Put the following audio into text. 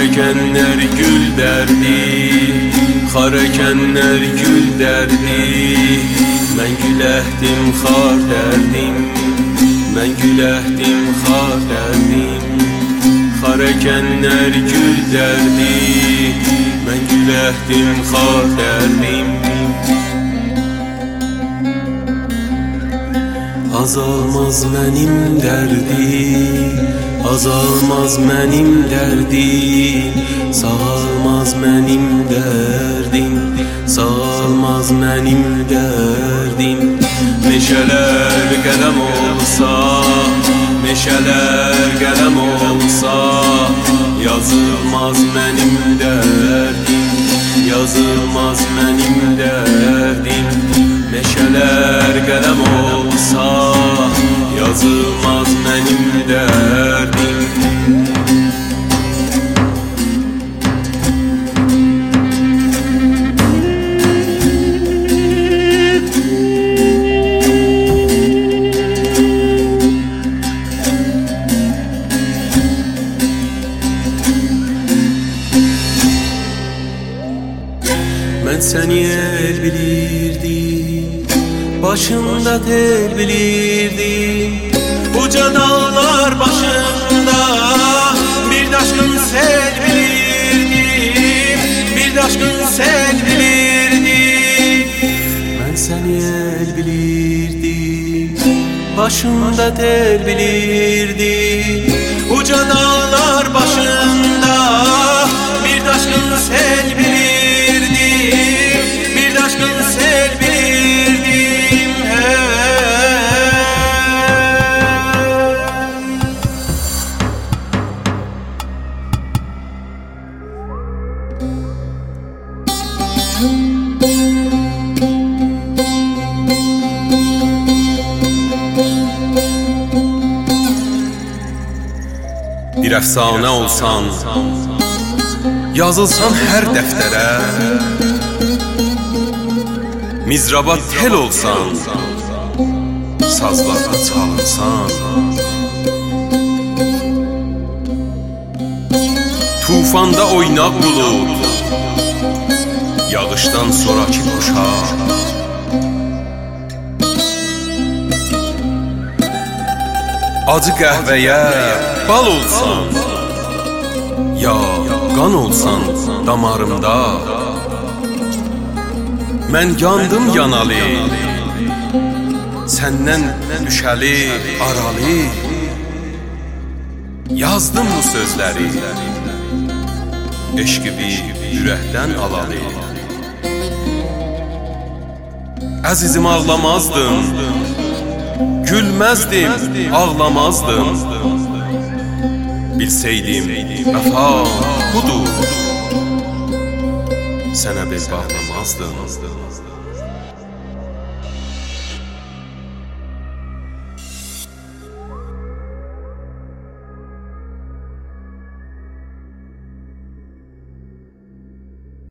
ekenler gül derdi, xar ekenler gül derdi. Mən güləhdim xar dərdim, mən güləhdim xar dərdim. Xar ekenler gül derdi, mən güləhdim xar dərdim. Azalmaz mənim dərdim, azalmaz mənim dərdim. Sağalmaz mənim dərdim, sağalmaz mənim dərdim. Meşələr qələm olsa, meşələr qələm olsa, yazılmaz mənim dərdim, yazılmaz mənim dərdim. Meşələr qələm olsa, yazılmaz mənim dərdim. Mən səni el bilirdim, başımda tel bilirdim. Uca dağlar başında bir daşkın sel bilirdim, bir daşkın sel bilirdim. Mən səni el bilirdim, başımda tel bilirdim. Uca dağlar başında bir daşkın sel bilirdim, bir daşkın sel bilirdim. Bir əfsanə olsan, yazılsan hər dəftərə. Mizraba tel olsan, sazlarda çalınsan. Tufanda oynaq bulut, yağışdan sonraki quşaq. Acı qəhvəyə bal olsan, ya qan olsan damarımda. Mən yandım yanalı, səndən düşəli aralı. Yazdım bu sözləri, eşqimi ürəkdən alalı. Əzizim ağlamazdım, gülməzdim, ağlamazdım. Bilseydim vəfa budur, sənə bel bağlamazdım.